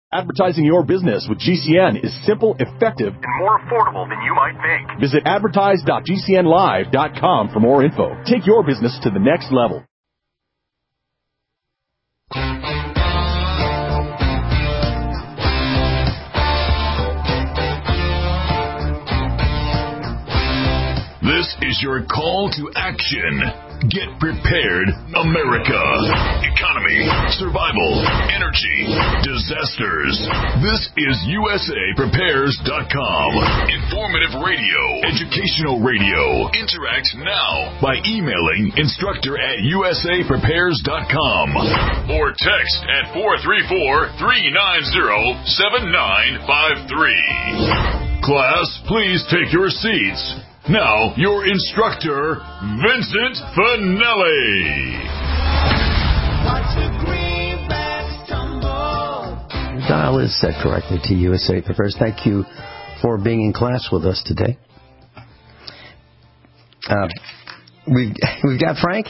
Advertising your business with GCN is simple, effective, and more affordable than you might think. Visit advertise.gcnlive.com for more info. Take your business to the next level. This is your call to action. Get prepared, America. Economy, survival, energy, disasters. This is USAPrepares.com. Informative radio, educational radio. Interact now by emailing instructor@USAPrepares.com or text at 434-390-7953. Class, please take your seats. Now, your instructor, Vincent Finelli. Dial is set correctly to USA Prepares. Thank you for being in class with us today. We've got Frank.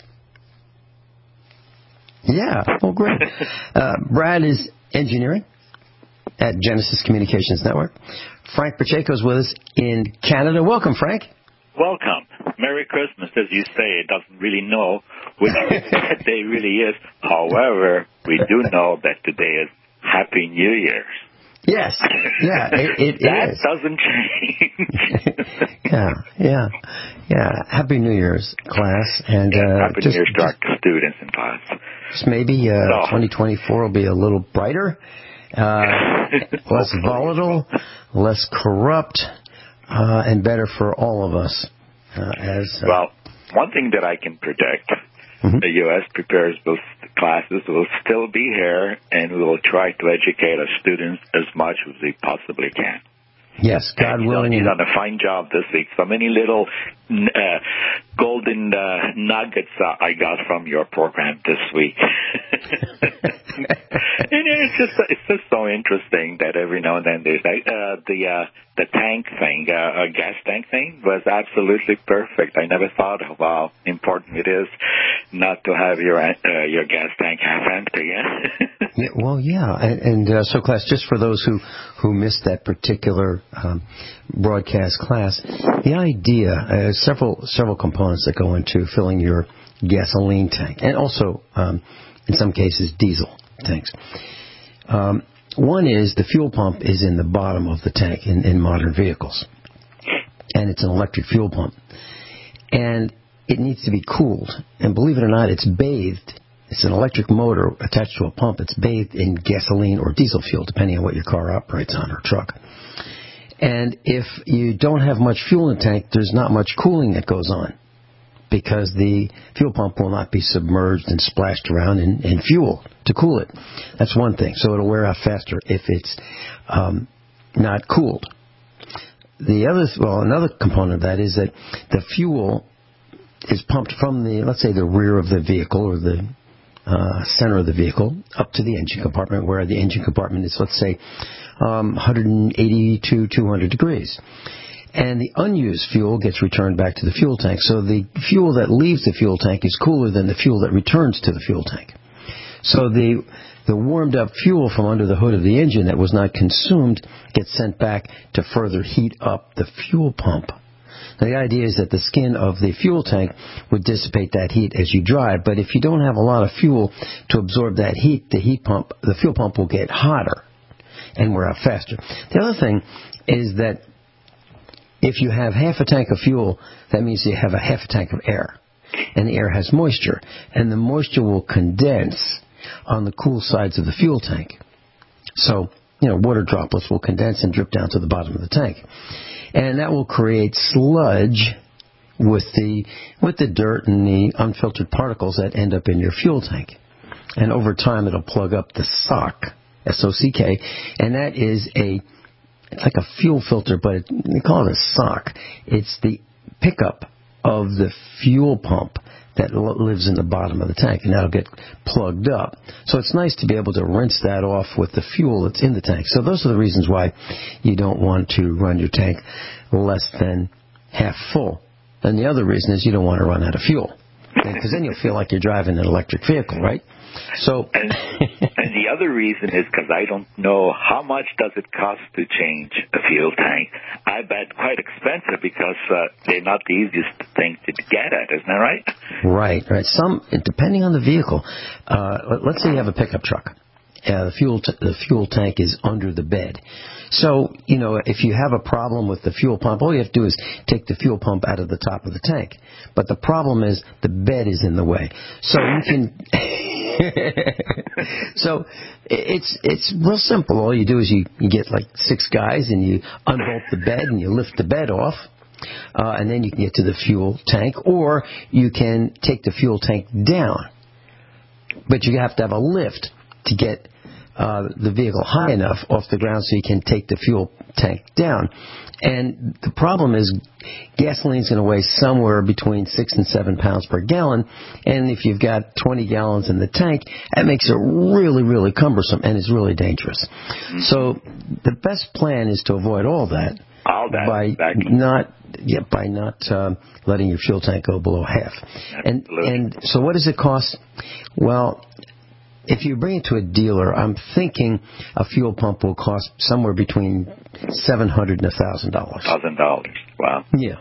Yeah, oh great. Brad is engineering at Genesis Communications Network. Frank Pacheco is with us in Canada. Welcome, Frank. Welcome. Merry Christmas. As you say, it doesn't really know which that day really is. However, we do know that today is Happy New Year's. Yes. Yeah, it that is. Doesn't change. Yeah. Happy New Year's, class. And Happy New Year's to our students in class. Just maybe 2024 will be a little brighter. Less volatile, less corrupt, and better for all of us. Well, one thing that I can predict, the U.S. Prepares both classes will still be here, and we will try to educate our students as much as we possibly can. Yes, God willing. You've done a fine job this week. So many little golden nuggets I got from your program this week. And it's just so interesting that every now and then there's the tank thing, gas tank thing was absolutely perfect. I never thought of how important it is not to have your gas tank half empty. So class, just for those who missed that particular broadcast class, the idea, several components that go into filling your gasoline tank, and also in some cases diesel tanks. One is the fuel pump is in the bottom of the tank in modern vehicles, and it's an electric fuel pump, and it needs to be cooled. And believe it or not, it's bathed. It's an electric motor attached to a pump. It's bathed in gasoline or diesel fuel, depending on what your car operates on or truck. And if you don't have much fuel in the tank, there's not much cooling that goes on, because the fuel pump will not be submerged and splashed around in fuel to cool it. That's one thing. So it'll wear out faster if it's not cooled. Another component of that is that the fuel is pumped from let's say the rear of the vehicle or the center of the vehicle up to the engine compartment, where the engine compartment is, let's say, 180 to 200 degrees. And the unused fuel gets returned back to the fuel tank. So the fuel that leaves the fuel tank is cooler than the fuel that returns to the fuel tank. So the warmed up fuel from under the hood of the engine that was not consumed gets sent back to further heat up the fuel pump. Now, the idea is that the skin of the fuel tank would dissipate that heat as you drive, but if you don't have a lot of fuel to absorb that heat, the fuel pump will get hotter and wear out faster. The other thing is that if you have half a tank of fuel, that means you have a half a tank of air. And the air has moisture. And the moisture will condense on the cool sides of the fuel tank. So, water droplets will condense and drip down to the bottom of the tank. And that will create sludge with the dirt and the unfiltered particles that end up in your fuel tank. And over time, it'll plug up the sock, S-O-C-K, and that is it's like a fuel filter, but they call it a sock. It's the pickup of the fuel pump that lives in the bottom of the tank, and that'll get plugged up. So it's nice to be able to rinse that off with the fuel that's in the tank. So those are the reasons why you don't want to run your tank less than half full. And the other reason is you don't want to run out of fuel, because then you'll feel like you're driving an electric vehicle, right? So, and the other reason is because I don't know how much does it cost to change a fuel tank. I bet quite expensive because they're not the easiest thing to get at, isn't that right? Right. Depending on the vehicle. Let's say you have a pickup truck. The fuel tank is under the bed. So, if you have a problem with the fuel pump, all you have to do is take the fuel pump out of the top of the tank. But the problem is the bed is in the way. So you can... So it's real simple. All you do is you get like 6 guys and you unbolt the bed and you lift the bed off. And then you can get to the fuel tank. Or you can take the fuel tank down. But you have to have a lift to get the vehicle high enough off the ground so you can take the fuel tank down. And the problem is gasoline is going to weigh somewhere between 6 and 7 pounds per gallon. And if you've got 20 gallons in the tank, that makes it really, really cumbersome and is really dangerous. Mm-hmm. So the best plan is to avoid all that. By not letting your fuel tank go below half. And so what does it cost? Well, if you bring it to a dealer, I'm thinking a fuel pump will cost somewhere between $700 and $1,000. $1,000. Wow. Yeah.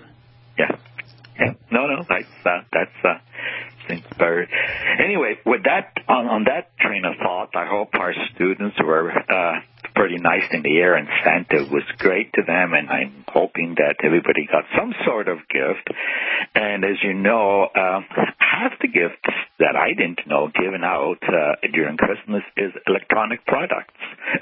No, that's seems very. Anyway, with that on that train of thought, I hope our students were pretty nice in the air, and Santa was great to them, and I'm hoping that everybody got some sort of gift. And as you know, half the gifts that I didn't know given out during Christmas is electronic products,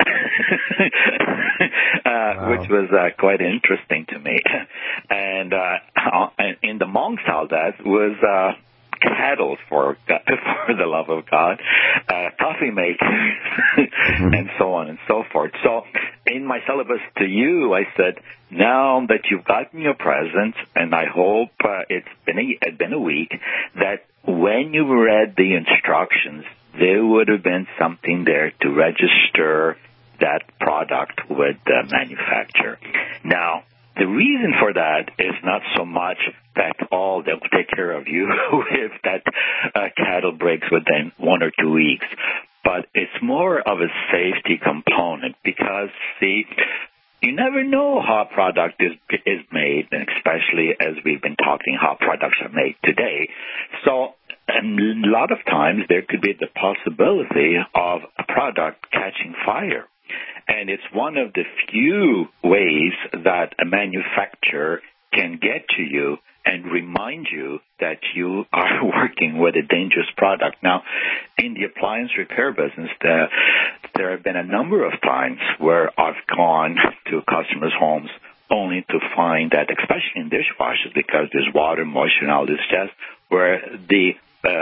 which was quite interesting to me. And in the monks' houses was cattle, for the love of God, coffee makers, and so on and so forth. So in my syllabus to you, I said, now that you've gotten your presents, and I hope it's been a week, that when you read the instructions, there would have been something there to register that product with the manufacturer. Now, the reason for that is not so much that they'll take care of you if that cattle breaks within 1 or 2 weeks, but it's more of a safety component because, see, you never know how a product is made, and especially as we've been talking how products are made today. So a lot of times there could be the possibility of a product catching fire. And it's one of the few ways that a manufacturer can get to you and remind you that you are working with a dangerous product. Now, in the appliance repair business, there have been a number of times where I've gone to customers' homes only to find that, especially in dishwashers, because there's water, moisture, and all this jazz, where the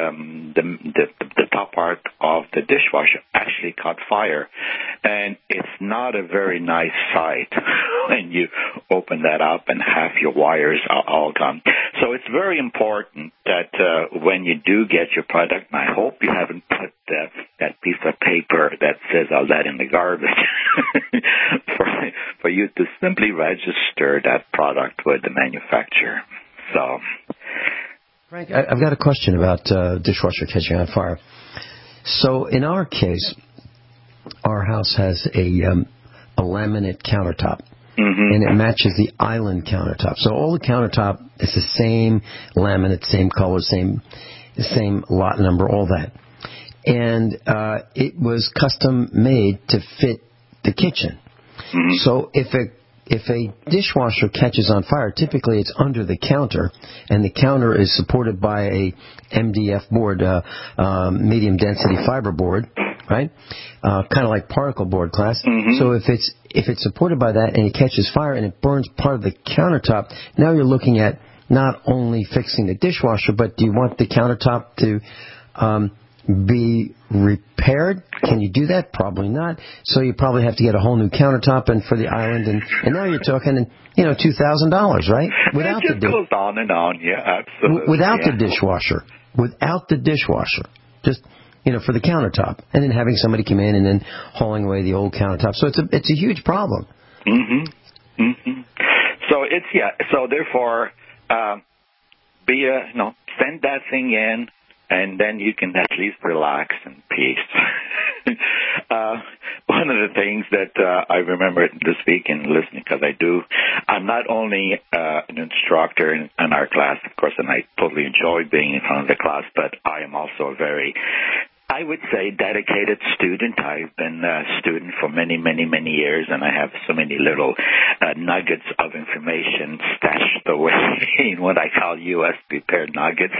top part of the dishwasher actually caught fire. And it's not a very nice sight when you open that up and half your wires are all gone. So it's very important that when you do get your product, and I hope you haven't put that piece of paper that says all that in the garbage, for you to simply register that product with the manufacturer. So, Frank, I've got a question about dishwasher catching on fire. So in our case, our house has a laminate countertop, and it matches the island countertop. So all the countertop is the same laminate, same color, same lot number, all that. And it was custom made to fit the kitchen. So if a dishwasher catches on fire, typically it's under the counter, and the counter is supported by a MDF board, medium density fiber board, right? Kind of like particle board class. So if it's supported by that and it catches fire and it burns part of the countertop, now you're looking at not only fixing the dishwasher, but do you want the countertop to be repaired? Can you do that? Probably not. So you probably have to get a whole new countertop and for the island, and now you're talking, $2,000, right? Without it just goes on and on, yeah, absolutely. Without the dishwasher, just for the countertop, and then having somebody come in and then hauling away the old countertop. So it's a huge problem. So So therefore, send that thing in. and then you can at least relax in peace. One of the things that I remember this week in listening, because I'm not only an instructor in our class, of course, and I totally enjoy being in front of the class, but I am also a very, I would say, dedicated student. I've been a student for many, many, many years, and I have so many little nuggets of information stashed away in what I call U.S. prepared nuggets.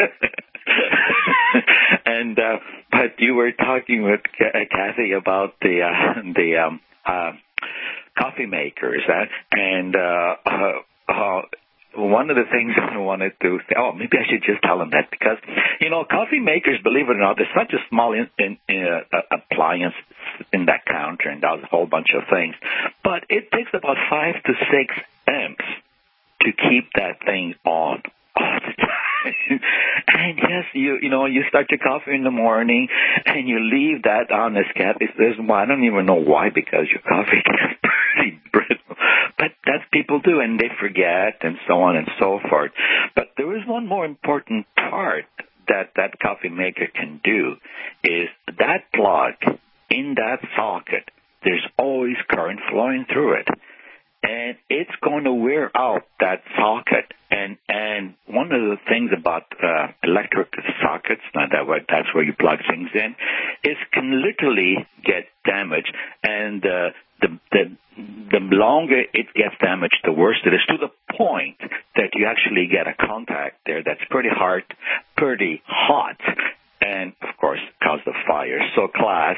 And but you were talking with Kathy about the coffee makers, and one of the things I wanted to say, maybe I should just tell them that, because, coffee makers, believe it or not, there's such a small appliance in that counter and does a whole bunch of things, but it takes about 5 to 6 amps to keep that thing on all the time. And yes, you start your coffee in the morning and you leave that on this cap. I don't even know why, because your coffee gets pretty brittle. But that's people do, and they forget, and so on and so forth. But there is one more important part that coffee maker can do, is that plug in that socket, there's always current flowing through it. And it's going to wear out that socket. And one of the things about electric sockets, that's where you plug things in, is can literally get damaged. And the longer it gets damaged, the worse it is, to the point that you actually get a contact there that's pretty hard, pretty hot, and, of course, cause the fire. So, class,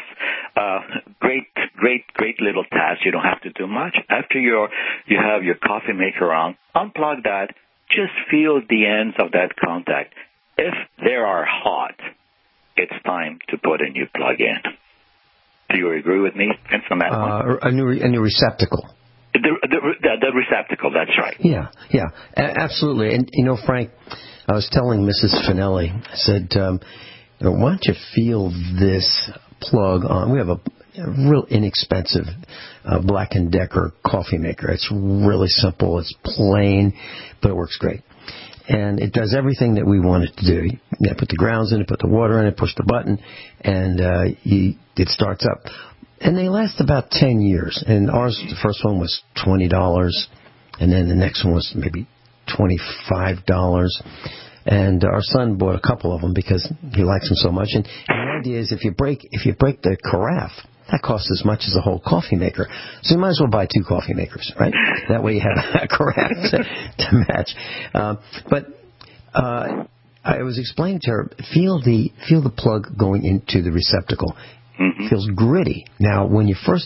great little task. You don't have to do much. After you have your coffee maker on, unplug that. Just feel the ends of that contact. If they are hot, it's time to put a new plug in. Do you agree with me, Vince, on that one? A new receptacle. The receptacle, that's right. Yeah, absolutely. And, Frank, I was telling Mrs. Finelli, I said, why don't you feel this plug on? We have a real inexpensive Black & Decker coffee maker. It's really simple. It's plain, but it works great. And it does everything that we want it to do. You put the grounds in it, put the water in it, push the button, and it starts up. And they last about 10 years. And ours, the first one was $20, and then the next one was maybe $25. And our son bought a couple of them because he likes them so much. And the idea is if you break the carafe, that costs as much as a whole coffee maker. So you might as well buy 2 coffee makers, right? That way you have a carafe to match. But I was explaining to her, feel the plug going into the receptacle. Mm-hmm. It feels gritty. Now, when you first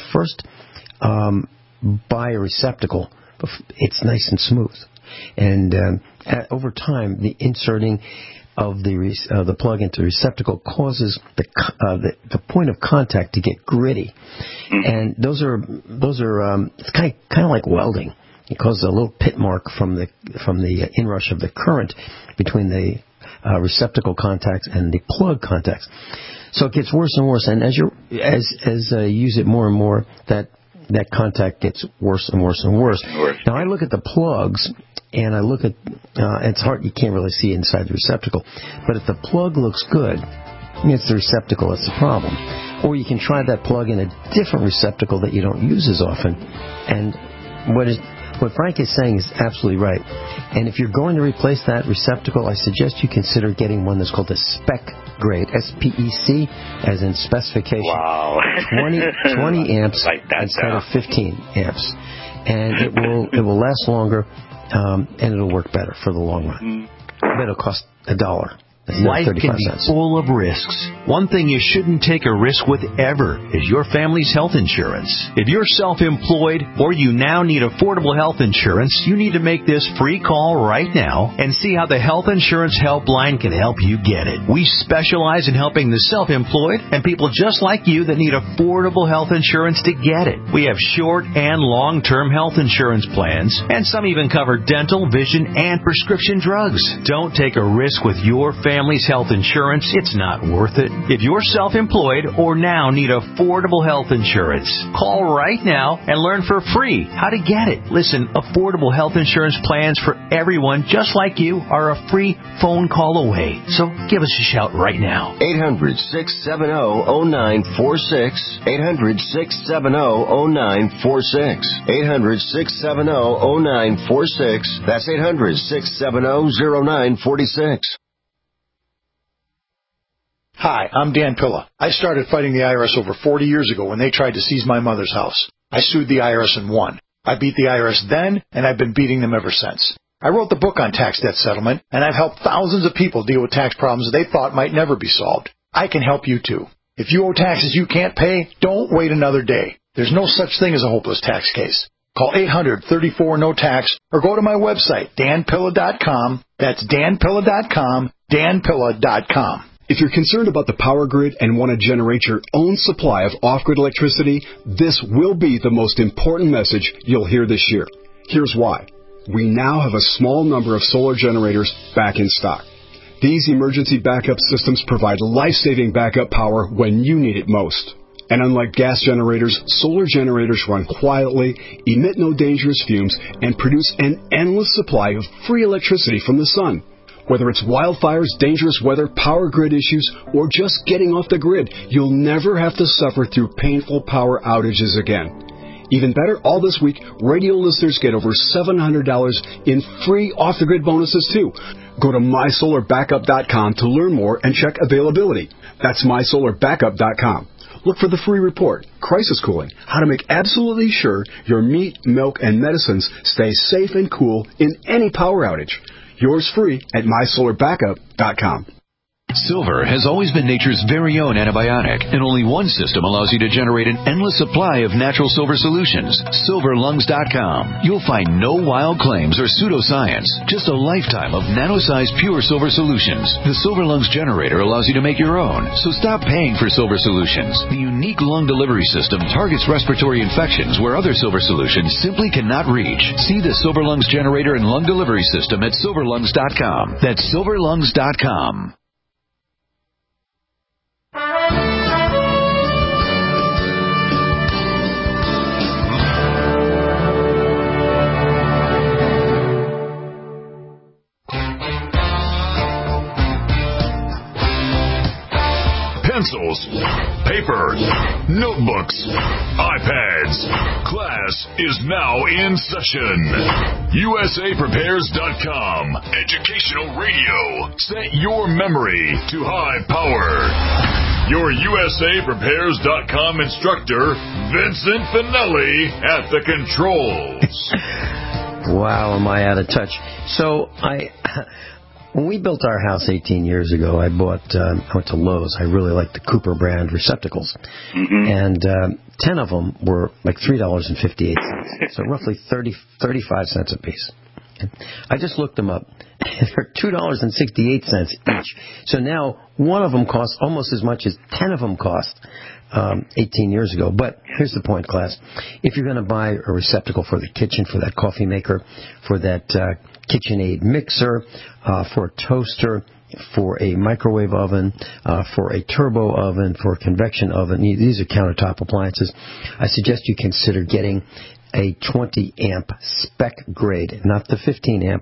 buy a receptacle, it's nice and smooth. And over time, the inserting of the plug into the receptacle causes the point of contact to get gritty, and those are it's kind of like welding. It causes a little pit mark from the inrush of the current between the receptacle contacts and the plug contacts. So it gets worse and worse, and as you use it more and more, that contact gets worse and worse and worse. Now I look at the plugs. And I look at, it's hard, you can't really see inside the receptacle. But if the plug looks good, it's the receptacle that's the problem. Or you can try that plug in a different receptacle that you don't use as often. And what Frank is saying is absolutely right. And if you're going to replace that receptacle, I suggest you consider getting one that's called a spec grade, SPEC, as in specification. Wow. 20 amps instead of 15 amps. And it will last longer. And it'll work better for the long run. But it'll cost $1. Life can be full of risks. One thing you shouldn't take a risk with ever is your family's health insurance. If you're self-employed or you now need affordable health insurance, you need to make this free call right now and see how the Health Insurance Helpline can help you get it. We specialize in helping the self-employed and people just like you that need affordable health insurance to get it. We have short and long-term health insurance plans, and some even cover dental, vision, and prescription drugs. Don't take a risk with your family family's health insurance, it's not worth it. If you're self-employed or now need affordable health insurance, call right now and learn for free how to get it. Listen, affordable health insurance plans for everyone just like you are a free phone call away. So give us a shout right now. 800-670-0946. 800-670-0946. 800-670-0946. That's 800-670-0946. Hi, I'm Dan Pilla. I started fighting the IRS over 40 years ago when they tried to seize my mother's house. I sued the IRS and won. I beat the IRS then, and I've been beating them ever since. I wrote the book on tax debt settlement, and I've helped thousands of people deal with tax problems they thought might never be solved. I can help you too. If you owe taxes you can't pay, don't wait another day. There's no such thing as a hopeless tax case. Call 800-34-NO-TAX or go to my website, danpilla.com. That's danpilla.com, danpilla.com. If you're concerned about the power grid and want to generate your own supply of off-grid electricity, this will be the most important message you'll hear this year. Here's why. We now have a small number of solar generators back in stock. These emergency backup systems provide life-saving backup power when you need it most. And unlike gas generators, solar generators run quietly, emit no dangerous fumes, and produce an endless supply of free electricity from the sun. Whether it's wildfires, dangerous weather, power grid issues, or just getting off the grid, you'll never have to suffer through painful power outages again. Even better, all this week, radio listeners get over $700 in free off-the-grid bonuses, too. Go to mysolarbackup.com to learn more and check availability. That's mysolarbackup.com. Look for the free report, Crisis Cooling, how to make absolutely sure your meat, milk, and medicines stay safe and cool in any power outage. Yours free at mysolarbackup.com. Silver has always been nature's very own antibiotic, and only one system allows you to generate an endless supply of natural silver solutions. SilverLungs.com. You'll find no wild claims or pseudoscience, just a lifetime of nano-sized pure silver solutions. The Silver Lungs generator allows you to make your own, so stop paying for silver solutions. The unique lung delivery system targets respiratory infections where other silver solutions simply cannot reach. See the Silver Lungs generator and lung delivery system at SilverLungs.com. That's SilverLungs.com. Pencils, paper, notebooks, iPads. Class is now in session. USAPrepares.com. Educational radio. Set your memory to high power. Your USAPrepares.com instructor, Vincent Finelli, at the controls. Wow, am I out of touch. So when we built our house 18 years ago, I went to Lowe's. I really liked the Cooper brand receptacles. Mm-hmm. And 10 of them were like $3.58. So roughly 35 cents a piece. I just looked them up. They're $2.68 each. So now one of them costs almost as much as 10 of them cost 18 years ago. But here's the point, class. If you're going to buy a receptacle for the kitchen, for that coffee maker, for that KitchenAid mixer, for a toaster, for a microwave oven, for a turbo oven, for a convection oven, these are countertop appliances, I suggest you consider getting a 20 amp spec grade, not the 15 amp,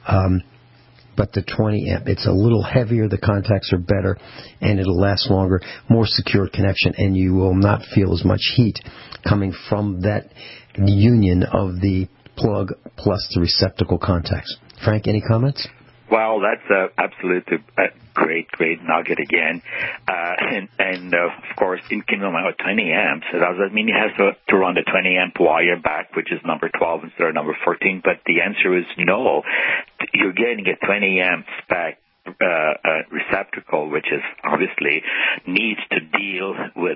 but the 20 amp. It's a little heavier, the contacts are better, and it'll last longer, more secure connection, and you will not feel as much heat coming from that union of the plug plus the receptacle contacts. Frank, any comments? Well, that's absolutely great nugget again. And of course, in Kindle with 20 amps, it doesn't mean it has to run the 20 amp wire back, which is number 12 instead of number 14. But the answer is no. You're getting a 20 amp spec receptacle, which is obviously needs to deal with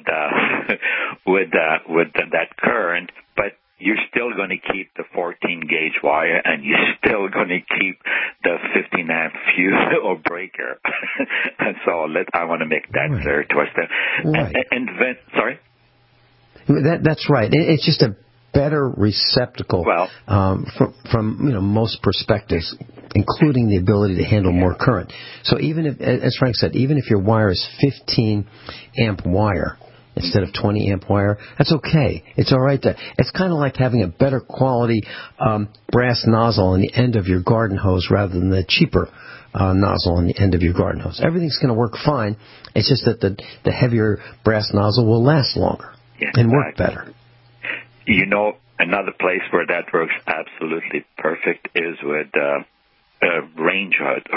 that current, but you're still going to keep the 14-gauge wire, and you're still going to keep the 15-amp fuse or breaker. And so I want to make that clear to us. Right. And then, sorry? That's right. It's just a better receptacle from most perspectives. including the ability to handle more current. So even if, as Frank said, even if your wire is 15 amp wire instead of 20 amp wire, that's okay. It's all right. It's kind of like having a better quality brass nozzle on the end of your garden hose rather than the cheaper nozzle on the end of your garden hose. Everything's going to work fine. It's just that the heavier brass nozzle will last longer and work better. You know, another place where that works absolutely perfect is with ranges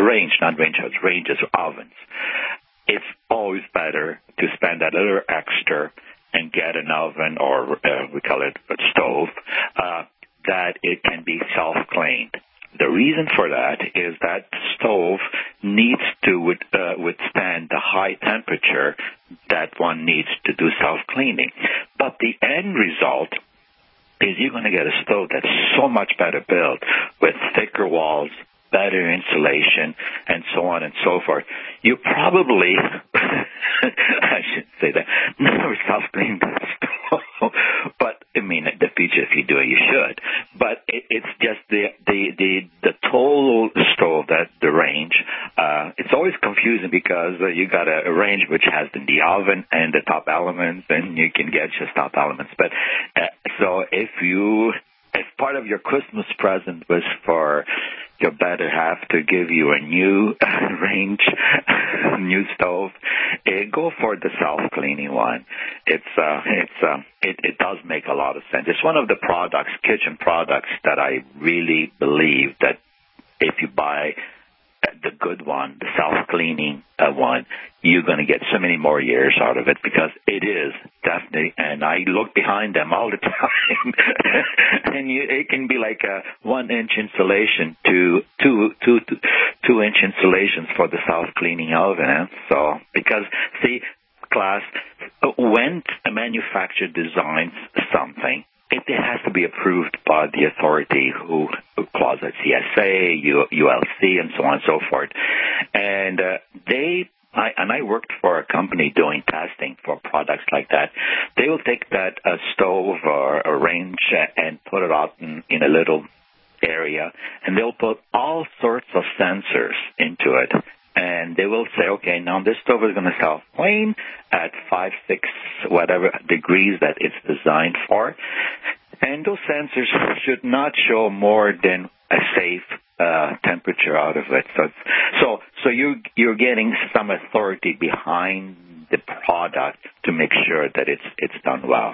or ovens. It's always better to spend that little extra and get an oven, or we call it a stove, that it can be self-cleaned. The reason for that is that stove needs to withstand the high temperature that one needs to do self-cleaning. But the end result is you're going to get a stove that's so much better built with thicker walls, better insulation, and so on and so forth. You probably, I shouldn't say that, never self-clean the stove. But, I mean, in the future, if you do it, you should. But it's just the total stove, that the range, it's always confusing because you got a range which has the oven and the top elements, and you can get just top elements. But so if part of your Christmas present was for your better half to give you a new range, new stove, go for the self-cleaning one. It does make a lot of sense. It's one of the kitchen products that I really believe that if you buy the good one, the self-cleaning one, you're going to get so many more years out of it, because it is definitely, and I look behind them all the time, and it can be like a 1-inch insulation to 2-inch insulations for the self-cleaning oven. So, because, see, class, when a manufacturer designs something, it has to be approved by the authority who calls it CSA, ULC, and so on and so forth. And I worked for a company doing testing for products like that. They will take that stove or a range and put it out in a little area, and they'll put all sorts of sensors into it. And they will say, okay, now this stove is going to self-clean at 5, 6, whatever degrees that it's designed for. And those sensors should not show more than a safe temperature out of it. So you're getting some authority behind the product to make sure that it's done well.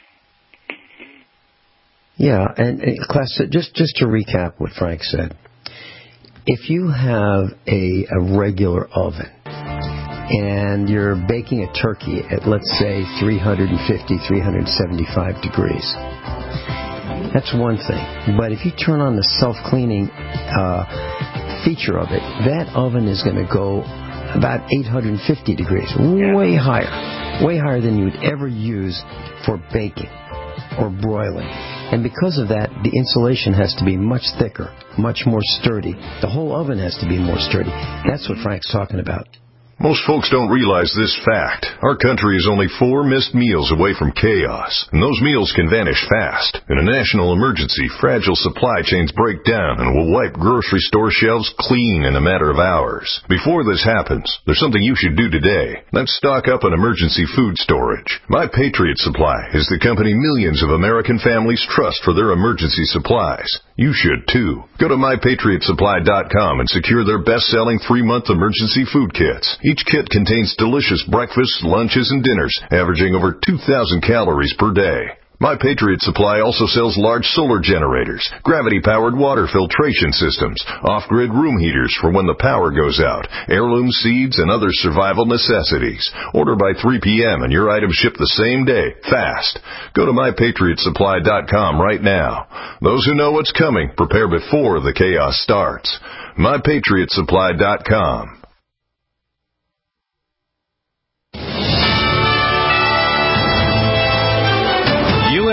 Yeah, and class, just to recap what Frank said. If you have a regular oven and you're baking a turkey at, let's say, 350, 375 degrees, that's one thing. But if you turn on the self-cleaning feature of it, that oven is going to go about 850 degrees, way higher than you would ever use for baking or broiling. And because of that, the insulation has to be much thicker, much more sturdy. The whole oven has to be more sturdy. That's what Frank's talking about. Most folks don't realize this fact. Our country is only 4 missed meals away from chaos, and those meals can vanish fast. In a national emergency, fragile supply chains break down and will wipe grocery store shelves clean in a matter of hours. Before this happens, there's something you should do today. Let's stock up on emergency food storage. My Patriot Supply is the company millions of American families trust for their emergency supplies. You should, too. Go to MyPatriotSupply.com and secure their best-selling 3-month emergency food kits. Each kit contains delicious breakfasts, lunches, and dinners, averaging over 2,000 calories per day. My Patriot Supply also sells large solar generators, gravity-powered water filtration systems, off-grid room heaters for when the power goes out, heirloom seeds, and other survival necessities. Order by 3 p.m. and your items ship the same day, fast. Go to MyPatriotSupply.com right now. Those who know what's coming prepare before the chaos starts. MyPatriotSupply.com.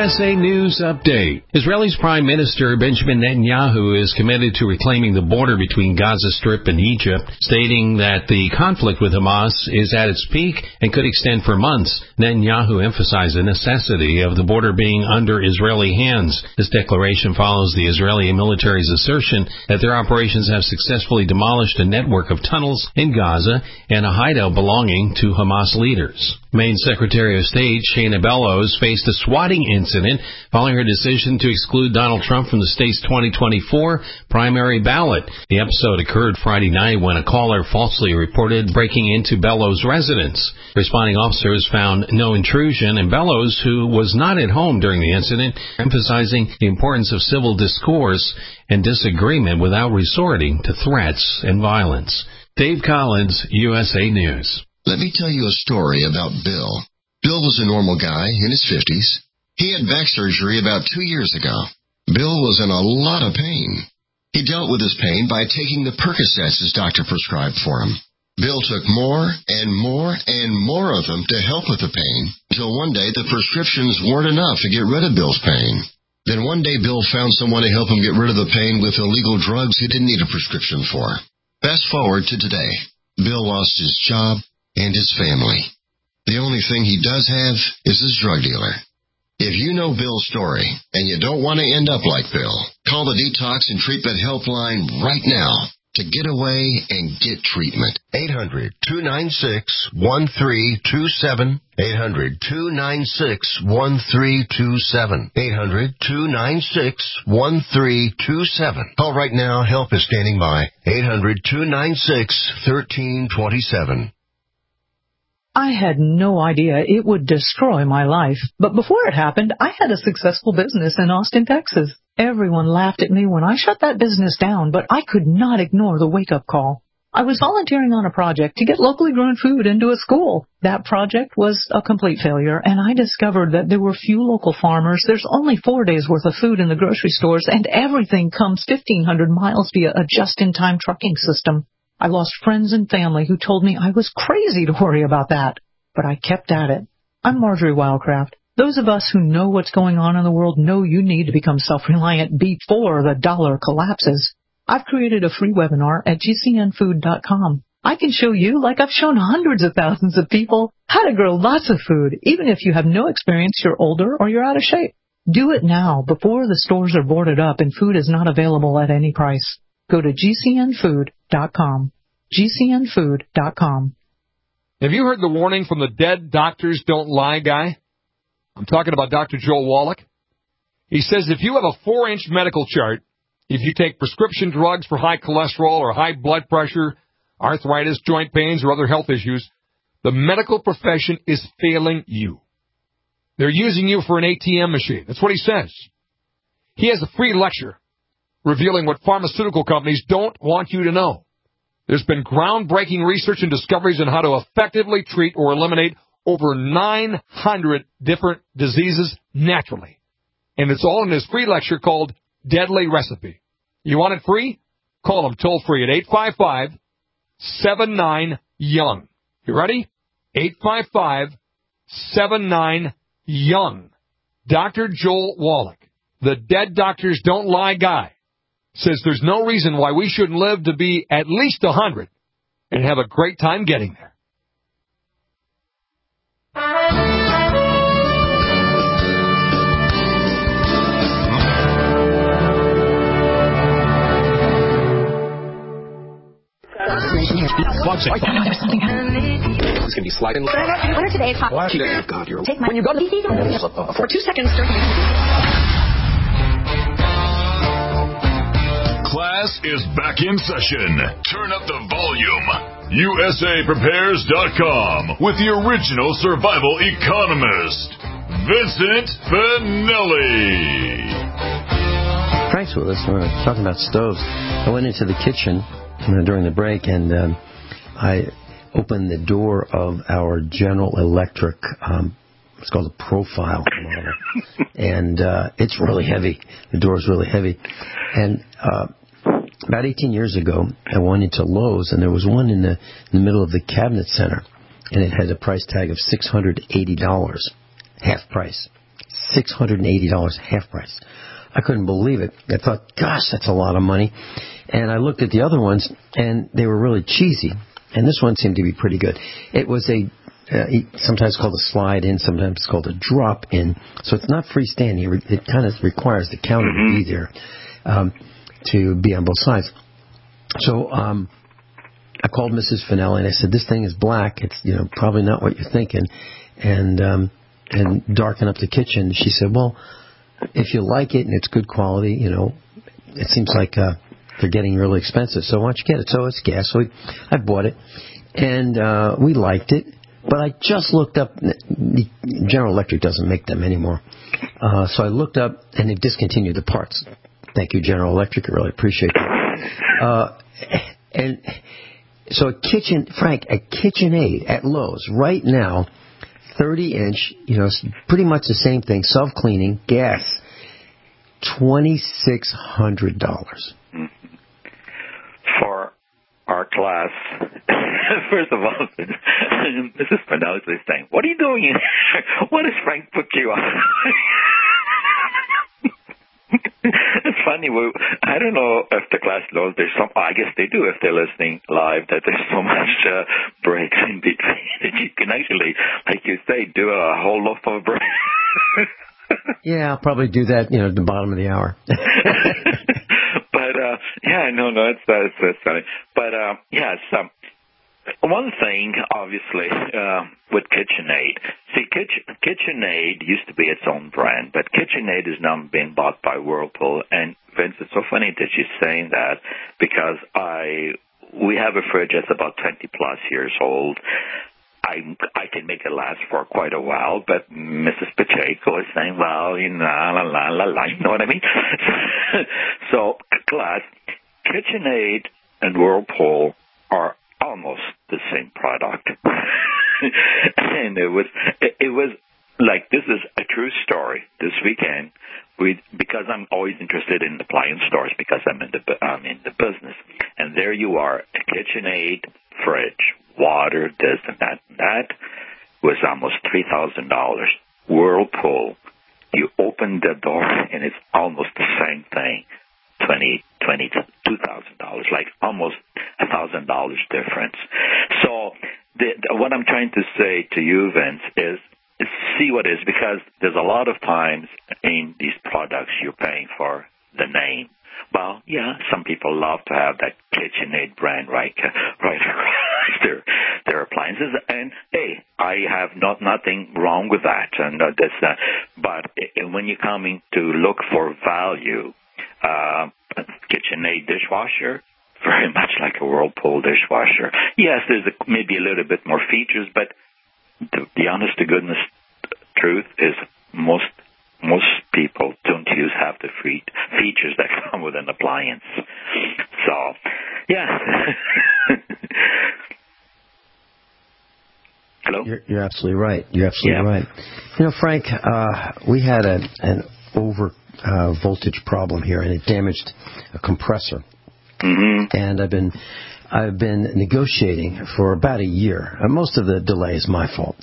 USA News Update. Israel's Prime Minister Benjamin Netanyahu is committed to reclaiming the border between Gaza Strip and Egypt, stating that the conflict with Hamas is at its peak and could extend for months. Netanyahu emphasized the necessity of the border being under Israeli hands. This declaration follows the Israeli military's assertion that their operations have successfully demolished a network of tunnels in Gaza and a hideout belonging to Hamas leaders. Maine Secretary of State Shana Bellows faced a swatting incident following her decision to exclude Donald Trump from the state's 2024 primary ballot. The episode occurred Friday night when a caller falsely reported breaking into Bellows' residence. Responding officers found no intrusion, and Bellows, who was not at home during the incident, emphasizing the importance of civil discourse and disagreement without resorting to threats and violence. Dave Collins, USA News. Let me tell you a story about Bill. Bill was a normal guy in his 50s. He had back surgery about 2 years ago. Bill was in a lot of pain. He dealt with his pain by taking the Percocets his doctor prescribed for him. Bill took more and more and more of them to help with the pain, until one day the prescriptions weren't enough to get rid of Bill's pain. Then one day Bill found someone to help him get rid of the pain with illegal drugs he didn't need a prescription for. Fast forward to today. Bill lost his job and his family. The only thing he does have is his drug dealer. If you know Bill's story and you don't want to end up like Bill, call the Detox and Treatment Helpline right now to get away and get treatment. 800-296-1327. 800-296-1327. 800-296-1327. Call right now. Help is standing by. 800-296-1327. I had no idea it would destroy my life. But before it happened, I had a successful business in Austin, Texas. Everyone laughed at me when I shut that business down, but I could not ignore the wake-up call. I was volunteering on a project to get locally grown food into a school. That project was a complete failure, and I discovered that there were few local farmers. There's only 4 days' worth of food in the grocery stores, and everything comes 1,500 miles via a just-in-time trucking system. I lost friends and family who told me I was crazy to worry about that, but I kept at it. I'm Marjorie Wildcraft. Those of us who know what's going on in the world know you need to become self-reliant before the dollar collapses. I've created a free webinar at gcnfood.com. I can show you, like I've shown hundreds of thousands of people, how to grow lots of food, even if you have no experience, you're older, or you're out of shape. Do it now, before the stores are boarded up and food is not available at any price. Go to gcnfood.com. gcnfood.com. Have you heard the warning from the Dead Doctors Don't Lie guy? I'm talking about Dr. Joel Wallach. He says if you have a 4-inch medical chart, if you take prescription drugs for high cholesterol or high blood pressure, arthritis, joint pains, or other health issues, the medical profession is failing you. They're using you for an ATM machine. That's what he says. He has a free lecture revealing what pharmaceutical companies don't want you to know. There's been groundbreaking research and discoveries on how to effectively treat or eliminate over 900 different diseases naturally. And it's all in his free lecture called Deadly Recipe. You want it free? Call him toll-free at 855-79-YOUNG. You ready? 855-79-YOUNG. Dr. Joel Wallach, the Dead Doctors Don't Lie guy, says there's no reason why we shouldn't live to be at least 100 and have a great time getting there. It's going to be sliding. Winner today. God, you're... Take my... When you go to the... For 2 seconds... Class is back in session. Turn up the volume. USAPrepares.com with the original survival economist, Vincent Finelli. Frank's with us. We're talking about stoves. I went into the kitchen during the break, and I opened the door of our General Electric, it's called a Profile model, and it's really heavy. The door is really heavy. And about 18 years ago, I went into Lowe's, and there was one in the middle of the cabinet center, and it had a price tag of $680, half price. $680, half price. I couldn't believe it. I thought, gosh, that's a lot of money. And I looked at the other ones, and they were really cheesy. And this one seemed to be pretty good. It was sometimes called a slide-in, sometimes it's called a drop-in. So it's not freestanding. It kind of requires the counter to be there, to be on both sides. So I called Mrs. Finelli, and I said, this thing is black. It's probably not what you're thinking. And darken up the kitchen. She said, well, if you like it and it's good quality, it seems like they're getting really expensive. So why don't you get it? So it's gas. So I bought it, and we liked it. But I just looked up. General Electric doesn't make them anymore. So I looked up, and they've discontinued the parts. Thank you, General Electric. I really appreciate that. And so a KitchenAid at Lowe's right now, 30-inch, pretty much the same thing, self-cleaning, gas, $2,600. For our class, first of all, Mrs. Finelli is saying, what are you doing in here? What has Frank put you on? It's funny. I don't know if the class knows there's some. I guess they do if they're listening live. That there's so much breaks in between that you can actually, like you say, do a whole loaf of bread. Yeah, I'll probably do that. At the bottom of the hour. But yeah, no, that's funny. But yeah, it's one thing, obviously, with KitchenAid. See, KitchenAid used to be its own brand, but KitchenAid is now being bought by Whirlpool. And Vince, it's so funny that you're saying that because we have a fridge that's about 20 plus years old. I can make it last for quite a while, but Mrs. Pacheco is saying, well, you know what I mean? So, class, KitchenAid and Whirlpool are almost the same product. And it was like, this is a true story. This weekend, because I'm always interested in appliance stores because I'm in the business. And there you are, a KitchenAid fridge, water, this and that. And that was almost $3,000. Whirlpool, you open the door and it's almost the same thing. $22,000, like almost $1,000 difference. So what I'm trying to say to you, Vince, is see what is, because there's a lot of times in these products you're paying for the name. Well, yeah, some people love to have that KitchenAid brand right across their appliances, and hey, I have nothing wrong with that. And but when you're coming to look for value, KitchenAid dishwasher, very much like a Whirlpool dishwasher. Yes, there's maybe a little bit more features, but the honest to goodness truth is most people don't use half the features that come with an appliance. So, yeah. Hello? You're absolutely right. You're absolutely right. Frank, we had an over voltage problem here, and it damaged a compressor. Mm-hmm. And I've been negotiating for about a year. Most of the delay is my fault.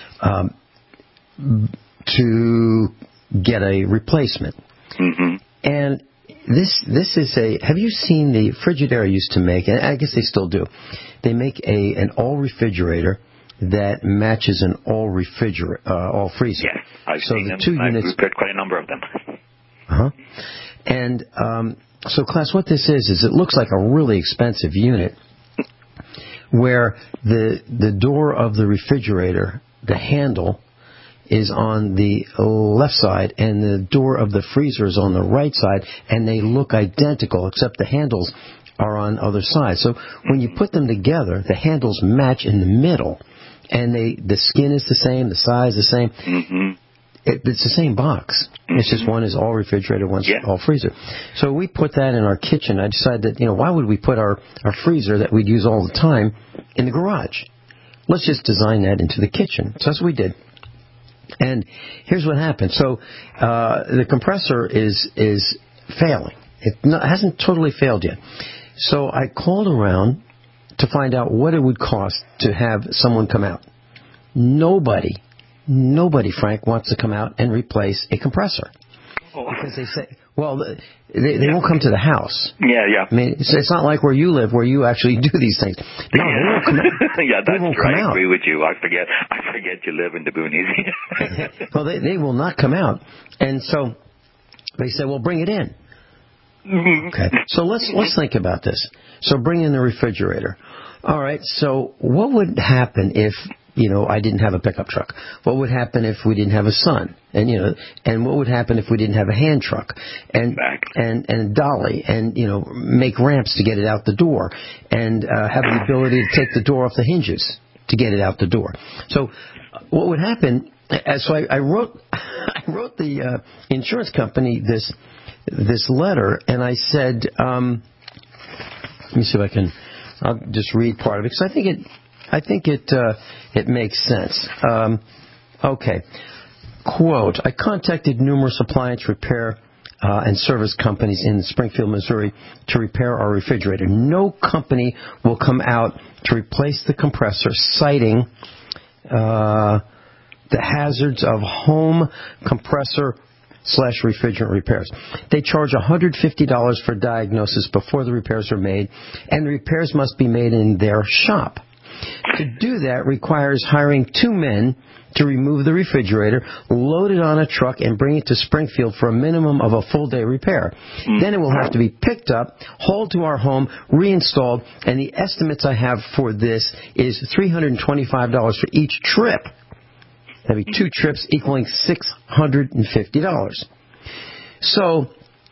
To get a replacement. Mm-hmm. And this is have you seen the Frigidaire used to make, and I guess they still do, they make an all refrigerator that matches an all freezer. Yes, I've seen them. Units, I've got quite a number of them. Uh-huh. And so, class, what this is it looks like a really expensive unit where the door of the refrigerator, the handle, is on the left side, and the door of the freezer is on the right side, and they look identical, except the handles are on other sides. So when you put them together, the handles match in the middle, and the skin is the same, the size the same. Mm-hmm. It's the same box. Mm-hmm. It's just one is all refrigerator, one's all freezer. So we put that in our kitchen. I decided that, why would we put our freezer that we'd use all the time in the garage? Let's just design that into the kitchen. So that's what we did. And here's what happened. So the compressor is failing. It hasn't totally failed yet. So I called around to find out what it would cost to have someone come out. Nobody nobody, Frank, wants to come out and replace a compressor. Because they say, well, they won't come to the house. Yeah. I mean, it's not like where you live, where you actually do these things. No, they won't come out. Yeah, that's true. I agree with you. I forget you live in the boonies. Well, they will not come out. And so they say, well, bring it in. Okay. So let's think about this. So bring in the refrigerator. All right. So what would happen if, I didn't have a pickup truck? What would happen if we didn't have a son? And what would happen if we didn't have a hand truck and a dolly and, make ramps to get it out the door and have the ability to take the door off the hinges to get it out the door? So what would happen? So I wrote the insurance company this letter, and I said, let me see if I'll just read part of it, because I think it makes sense. Okay. Quote, I contacted numerous appliance repair and service companies in Springfield, Missouri to repair our refrigerator. No company will come out to replace the compressor, citing the hazards of home compressor / refrigerant repairs. They charge $150 for diagnosis before the repairs are made, and the repairs must be made in their shop. To do that requires hiring 2 men to remove the refrigerator, load it on a truck, and bring it to Springfield for a minimum of a full day repair. Then it will have to be picked up, hauled to our home, reinstalled, and the estimates I have for this is $325 for each trip. That'd be 2 trips equaling $650. So,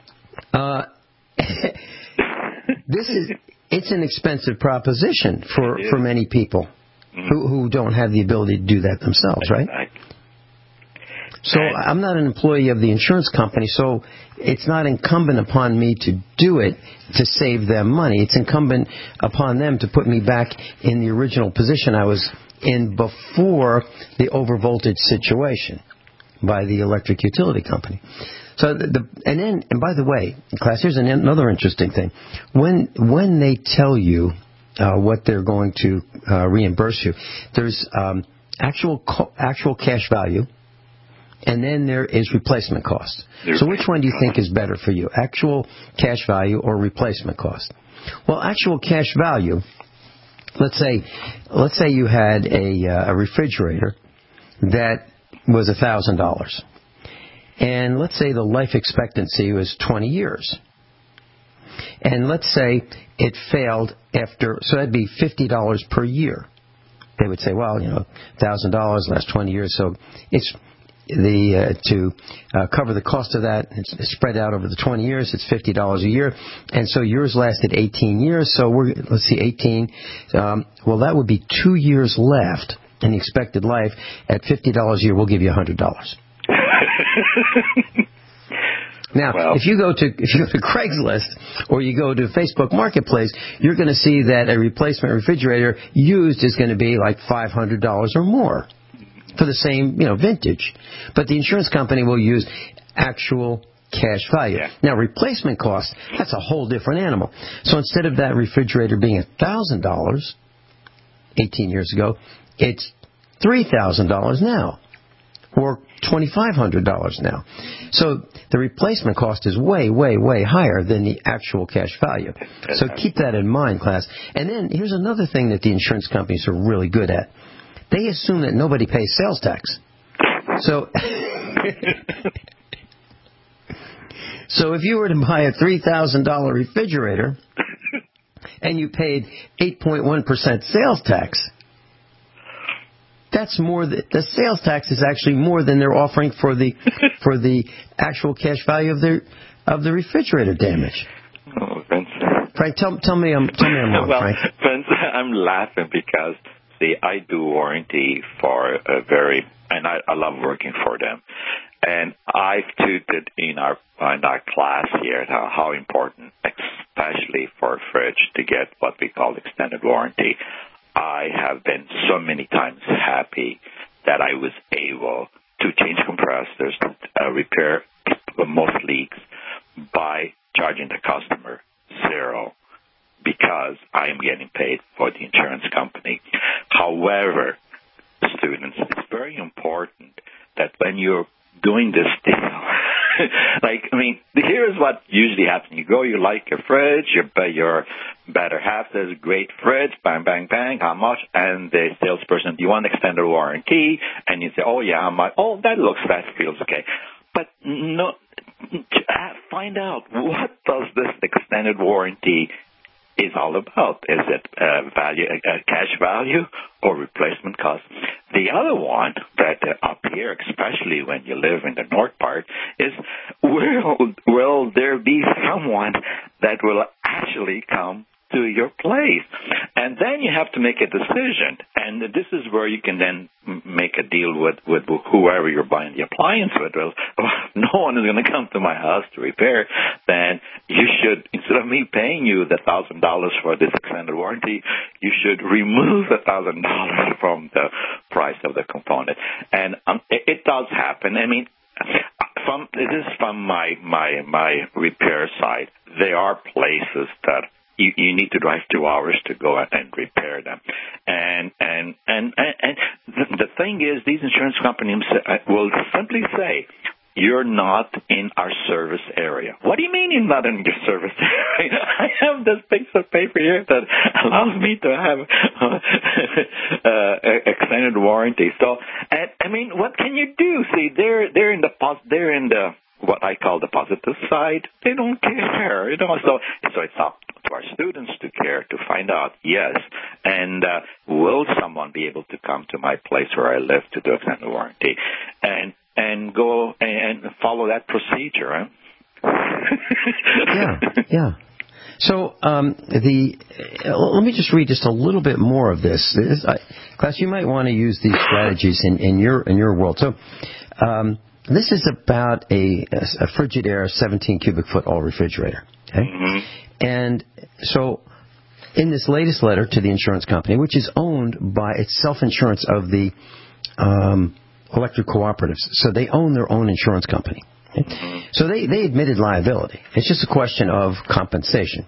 it's an expensive proposition for many people who don't have the ability to do that themselves, right? So I'm not an employee of the insurance company, so it's not incumbent upon me to do it to save them money. It's incumbent upon them to put me back in the original position I was in before the overvoltage situation by the electric utility company. So and by the way, class, here's another interesting thing. When they tell you what they're going to reimburse you, there's actual cash value, and then there is replacement cost. So which one do you think is better for you, actual cash value or replacement cost? Well, actual cash value. Let's say you had a refrigerator that was $1,000, and let's say the life expectancy was 20 years, and let's say it failed after, so that'd be $50 per year. They would say, well, $1,000 last 20 years, so it's to cover the cost of that, it's spread out over the 20 years, it's $50 a year, and so yours lasted 18 years, so let's see, 18, well, that would be 2 years left in the expected life. At $50 a year, we'll give you $100. Now, if you go to Craigslist or you go to Facebook Marketplace, you're going to see that a replacement refrigerator used is going to be like $500 or more for the same, vintage. But the insurance company will use actual cash value. Yeah. Now, replacement cost, that's a whole different animal. So instead of that refrigerator being $1,000 18 years ago, it's $3,000 now, or $2,500 now. So the replacement cost is way, way, way higher than the actual cash value. So keep that in mind, class. And then here's another thing that the insurance companies are really good at. They assume that nobody pays sales tax. So, so if you were to buy a $3,000 refrigerator and you paid 8.1% sales tax, that's more. The sales tax is actually more than they're offering for the actual cash value of the refrigerator damage. Oh, Vince. Frank, tell me I'm wrong, well, Frank. Vince, I'm laughing because I do warranty for and I love working for them. And I've tutored in our class here how important, especially for a fridge, to get what we call extended warranty. I have been so many times happy that I was able to change compressors, repair most leaks by charging the customer $0 because I am getting paid for the insurance company. However, students, it's very important that when you're doing this deal, here's what usually happens. You go, you like your fridge, your better half says, great fridge, bang, bang, bang, how much? And the salesperson, do you want extended warranty? And you say, oh, yeah, how much? Oh, that feels okay. But no, find out, what does this extended warranty is all about? Is it cash value or replacement cost? The other one that up here, especially when you live in the north part, is will there be someone that will actually come to your place? And then you have to make a decision. And this is where you can then make a deal with whoever you're buying the appliance with. Well, if no one is going to come to my house to repair, then you should, instead of me paying you the $1,000 for this extended warranty, you should remove the $1,000 from the price of the component. And it does happen. I mean, from my repair side, there are places that you need to drive 2 hours to go and repair them. And the thing is, these insurance companies will simply say, you're not in our service area. What do you mean you're not in your service area? I have this piece of paper here that allows me to have extended warranty. So, what can you do? See, they're in the what I call the positive side. They don't care, So it's up to our students to care, to find out, yes, and will someone be able to come to my place where I live to do extended warranty, and go and follow that procedure. Huh? Yeah. So let me just read just a little bit more of this. Class, you might want to use these strategies in your world. So. This is about a Frigidaire 17 cubic foot all refrigerator. Okay? Mm-hmm. And so in this latest letter to the insurance company, which is owned by, it's self-insurance of the electric cooperatives. So they own their own insurance company. Okay? So they admitted liability. It's just a question of compensation.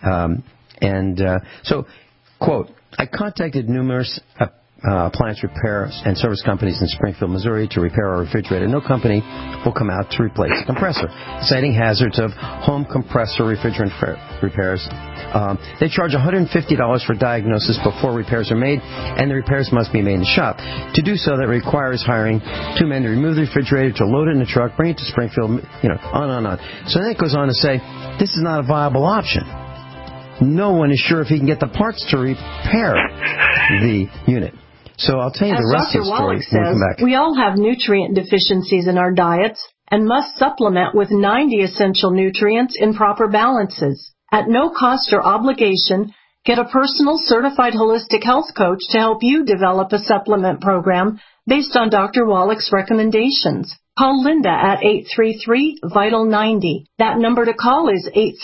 So, quote, I contacted numerous appliance repair and service companies in Springfield, Missouri to repair our refrigerator. No company will come out to replace the compressor, citing hazards of home compressor refrigerant repairs. They charge $150 for diagnosis before repairs are made, and the repairs must be made in the shop. To do so, that requires hiring 2 men to remove the refrigerator, to load it in a truck, bring it to Springfield, on and on. So then it goes on to say, this is not a viable option. No one is sure if he can get the parts to repair the unit. So I'll tell you the rest of the story when we come back. We all have nutrient deficiencies in our diets and must supplement with 90 essential nutrients in proper balances. At no cost or obligation, get a personal certified holistic health coach to help you develop a supplement program based on Dr. Wallach's recommendations. Call Linda at 833-VITAL-90. That number to call is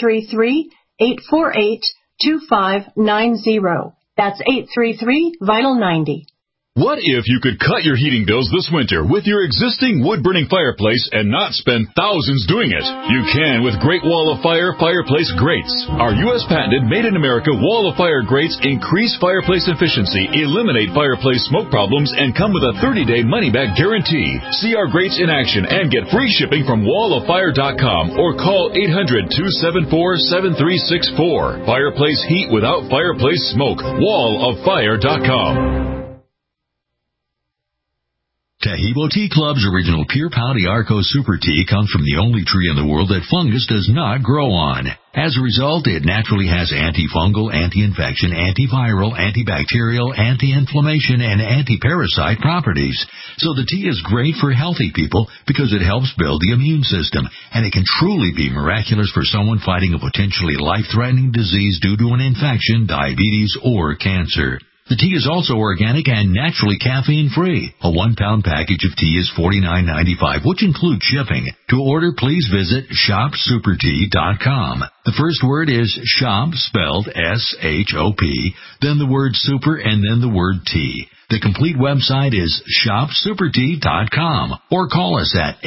833-848-2590. That's 833-VITAL-90. What if you could cut your heating bills this winter with your existing wood-burning fireplace and not spend thousands doing it? You can with Great Wall of Fire fireplace grates. Our U.S. patented made-in-America Wall of Fire grates increase fireplace efficiency, eliminate fireplace smoke problems, and come with a 30-day money-back guarantee. See our grates in action and get free shipping from walloffire.com or call 800-274-7364. Fireplace heat without fireplace smoke. walloffire.com. Taheebo Tea Club's original Pure Pouty Arco Super Tea comes from the only tree in the world that fungus does not grow on. As a result, it naturally has antifungal, anti-infection, antiviral, antibacterial, anti-inflammation, and anti-parasite properties. So the tea is great for healthy people because it helps build the immune system, and it can truly be miraculous for someone fighting a potentially life-threatening disease due to an infection, diabetes, or cancer. The tea is also organic and naturally caffeine-free. A 1-pound package of tea is $49.95, which includes shipping. To order, please visit shopsupertea.com. The first word is shop, spelled S-H-O-P, then the word super, and then the word tea. The complete website is shopsupertea.com, or call us at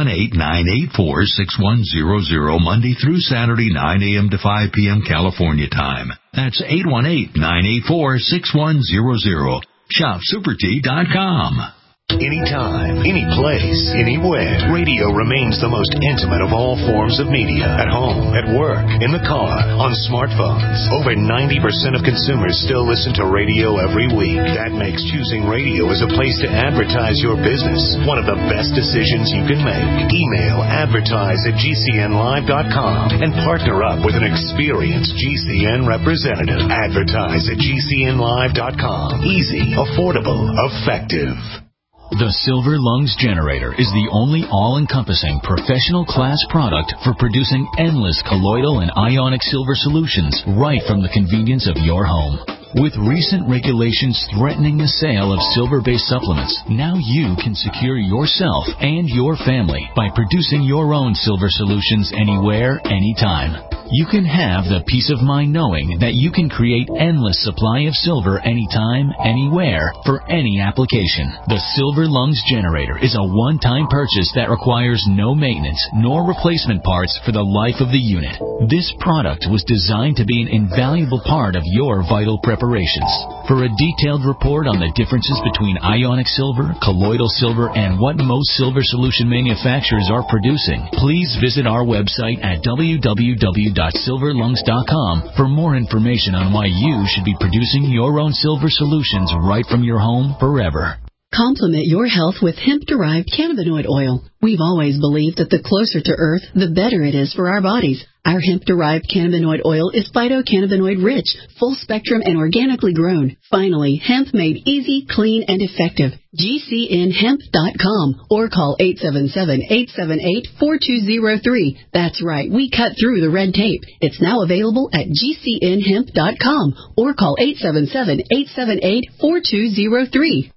818-984-6100 Monday through Saturday, 9 a.m. to 5 p.m. California time. That's 818-984-6100. Shopsupertea.com. Anytime, any place, anywhere. Radio remains the most intimate of all forms of media. At home, at work, in the car, on smartphones. Over 90% of consumers still listen to radio every week. That makes choosing radio as a place to advertise your business one of the best decisions you can make. Email advertise@gcnlive.com and partner up with an experienced GCN representative. Advertise@gcnlive.com. Easy, affordable, effective. The Silver Lungs Generator is the only all-encompassing professional-class product for producing endless colloidal and ionic silver solutions right from the convenience of your home. With recent regulations threatening the sale of silver-based supplements, now you can secure yourself and your family by producing your own silver solutions anywhere, anytime. You can have the peace of mind knowing that you can create endless supply of silver anytime, anywhere, for any application. The Silver Lungs Generator is a one-time purchase that requires no maintenance nor replacement parts for the life of the unit. This product was designed to be an invaluable part of your vital preparations. For a detailed report on the differences between ionic silver, colloidal silver, and what most silver solution manufacturers are producing, please visit our website at www.silverlungs.com for more information on why you should be producing your own silver solutions right from your home forever. Complement your health with hemp-derived cannabinoid oil. We've always believed that the closer to Earth, the better it is for our bodies. Our hemp-derived cannabinoid oil is phytocannabinoid-rich, full-spectrum, and organically grown. Finally, hemp made easy, clean, and effective. GCNhemp.com or call 877-878-4203. That's right, we cut through the red tape. It's now available at GCNhemp.com or call 877-878-4203.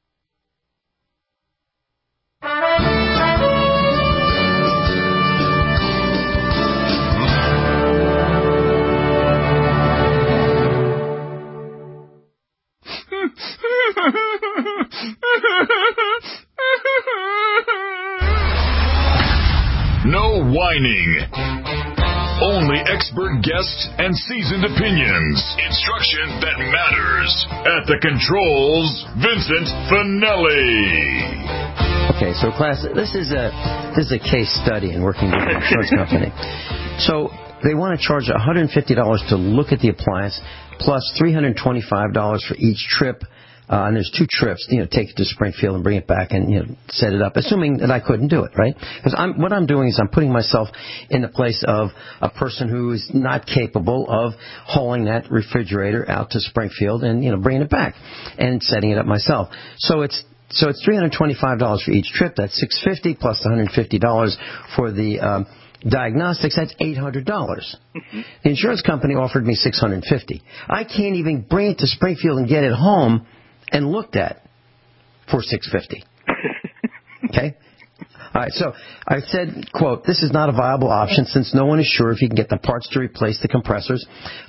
No whining. Only expert guests and seasoned opinions. Instruction that matters. At the controls, Vincent Finelli. Okay, so class, this is a case study in working with an insurance company. So they want to charge $150 to look at the appliance, plus $325 for each trip. And there's 2 trips, take it to Springfield and bring it back and, set it up, assuming that I couldn't do it, right? Because what I'm doing is I'm putting myself in the place of a person who is not capable of hauling that refrigerator out to Springfield and, bringing it back and setting it up myself. So it's $325 for each trip. That's $650 plus $150 for the diagnostics. That's $800. The insurance company offered me $650. I can't even bring it to Springfield and get it home and looked at for $650. Okay? All right, so I said, quote, this is not a viable option since no one is sure if you can get the parts to replace the compressors.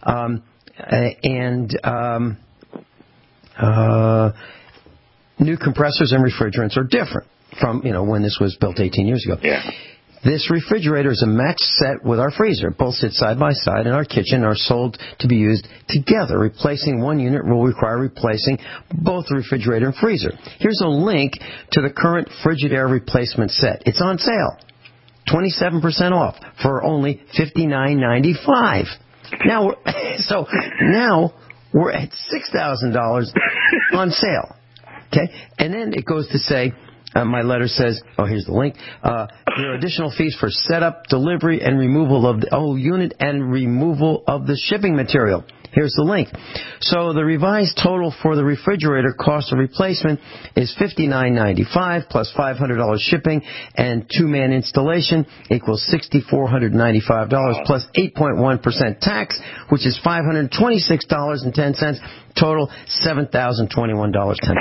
New compressors and refrigerants are different from, when this was built 18 years ago. Yeah. This refrigerator is a matched set with our freezer. Both sit side by side in our kitchen and are sold to be used together. Replacing one unit will require replacing both the refrigerator and freezer. Here's a link to the current Frigidaire replacement set. It's on sale. 27% off for only $59.95. Now we're at $6,000 on sale. Okay? And then it goes to say, my letter says, here's the link. There are additional fees for setup, delivery, and removal of the unit and removal of the shipping material. Here's the link. So the revised total for the refrigerator cost of replacement is $59.95 plus $500 shipping and 2-man installation equals $6,495 plus 8.1% tax, which is $526.10. Total $7,021.10.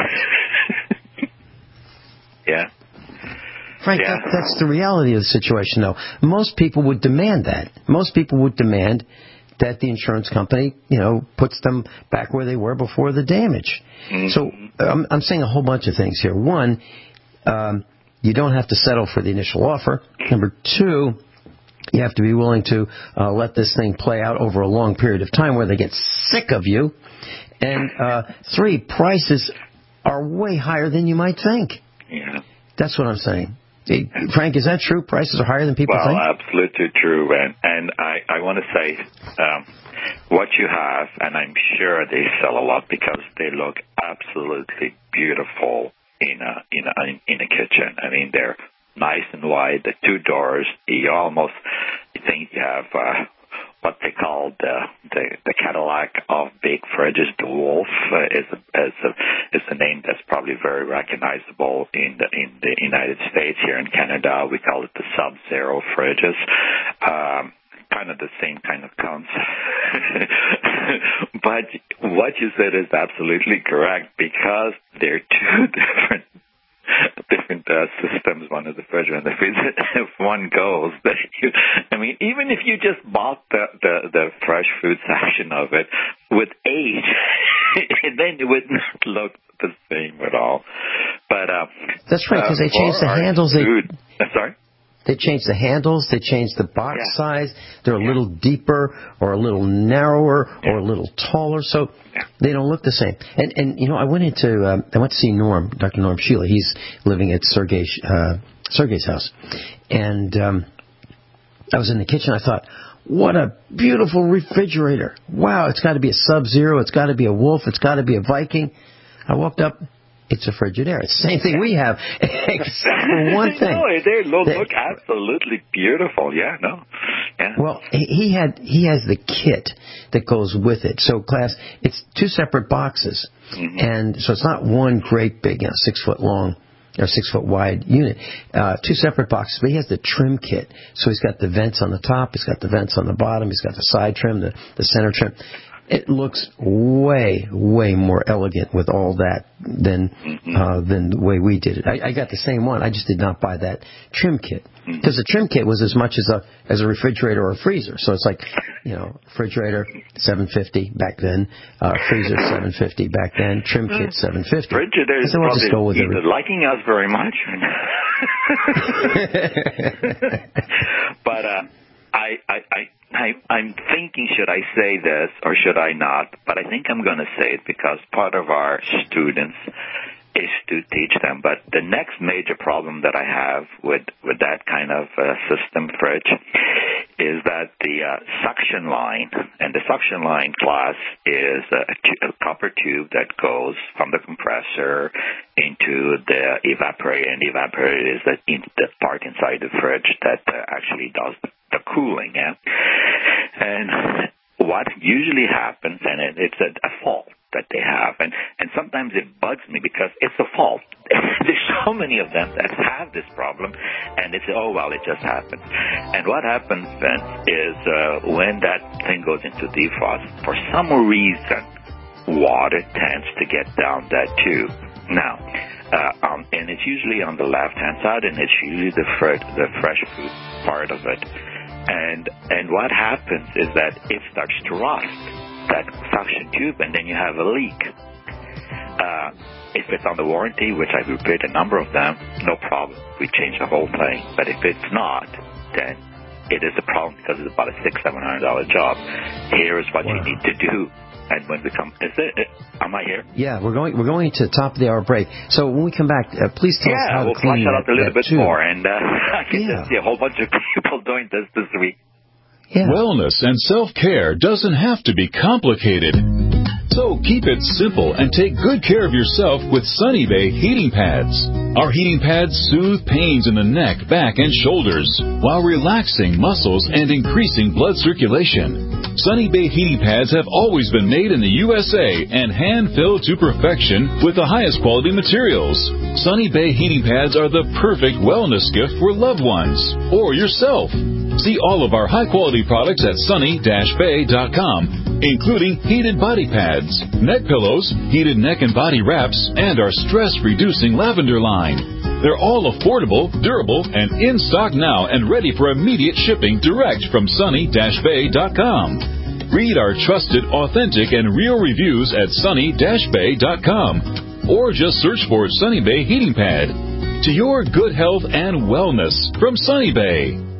Yeah. Frank, yeah. That's the reality of the situation, though. Most people would demand that. Most people would demand that the insurance company, puts them back where they were before the damage. Mm-hmm. So I'm saying a whole bunch of things here. One, you don't have to settle for the initial offer. Number 2, you have to be willing to let this thing play out over a long period of time where they get sick of you. And 3, prices are way higher than you might think. That's what I'm saying. Frank, is that true? Prices are higher than people think? Well, absolutely true. And I want to say what you have, and I'm sure they sell a lot because they look absolutely beautiful in a kitchen. I mean, they're nice and wide, the two doors. You almost think you have what they call the Cadillac of big fridges. The Wolf is a name that's probably very recognizable in the United States. Here in Canada, we call it the Sub-Zero fridges. Kind of the same kind of concept. But what you said is absolutely correct because they're two different systems. One is the refrigerator and the freezer. If one goes, I mean, even if you just bought the fresh food section of it with age, then it wouldn't look the same at all. But that's right, because they changed the handles. Sorry. They changed the handles. They changed the box size. They're a little deeper or a little narrower or a little taller, so they don't look the same. And you know, I went to see Norm, Dr. Norm Sheila. He's living at Sergei's house, and I was in the kitchen. I thought, what a beautiful refrigerator! Wow, it's got to be a Sub-Zero. It's got to be a Wolf. It's got to be a Viking. I walked up. It's a Frigidaire. It's the same thing we have, except for one thing. No, they look absolutely beautiful. Yeah, no. Yeah. Well, he has the kit that goes with it. So, class, it's two separate boxes, and so it's not one great big, 6 foot long or 6 foot wide unit. Two separate boxes, but he has the trim kit. So he's got the vents on the top, he's got the vents on the bottom, he's got the side trim, the center trim. It looks way, way more elegant with all that than the way we did it. I got the same one. I just did not buy that trim kit because the trim kit was as much as a refrigerator or a freezer. So it's like, refrigerator $750 back then, freezer $750 back then, trim kit $750. Frigidaire is probably liking us very much. But I'm thinking, should I say this or should I not? But I think I'm going to say it because part of our students is to teach them. But the next major problem that I have with that kind of system fridge is that the suction line, and the suction line class is a copper tube that goes from the compressor into the evaporator, and the evaporator is the part inside the fridge that actually does the cooling. Yeah? And what usually happens, and it's a fault that they have, and sometimes it bugs me because it's a fault. There's so many of them that have this problem, and they say, oh, well, it just happened. And what happens then is when that thing goes into defrost, for some reason, water tends to get down that tube. Now, and it's usually on the left-hand side, and it's usually the fresh food part of it. And what happens is that it starts to rust, that suction tube, and then you have a leak. If it's on the warranty, which I've repaired a number of them, no problem. We change the whole thing. But if it's not, then it is a problem because it's about a $600-700 job. Here is what you need to do. And when we come, am I here? Yeah, we're going to the top of the hour break. So when we come back, please tell us how to clean that. Yeah, we'll flush it out a little bit tube. more, and I can see a whole bunch of people doing this week. Yeah. Wellness and self-care doesn't have to be complicated. So keep it simple and take good care of yourself with Sunny Bay heating pads. Our heating pads soothe pains in the neck, back, and shoulders while relaxing muscles and increasing blood circulation. Sunny Bay heating pads have always been made in the USA and hand-filled to perfection with the highest quality materials. Sunny Bay heating pads are the perfect wellness gift for loved ones or yourself. See all of our high-quality products at sunny-bay.com, including heated body pads, neck pillows, heated neck and body wraps, and our stress-reducing lavender line. They're all affordable, durable, and in stock now and ready for immediate shipping direct from sunny-bay.com. Read our trusted, authentic, and real reviews at sunny-bay.com, or just search for Sunny Bay Heating Pad. To your good health and wellness from Sunny Bay.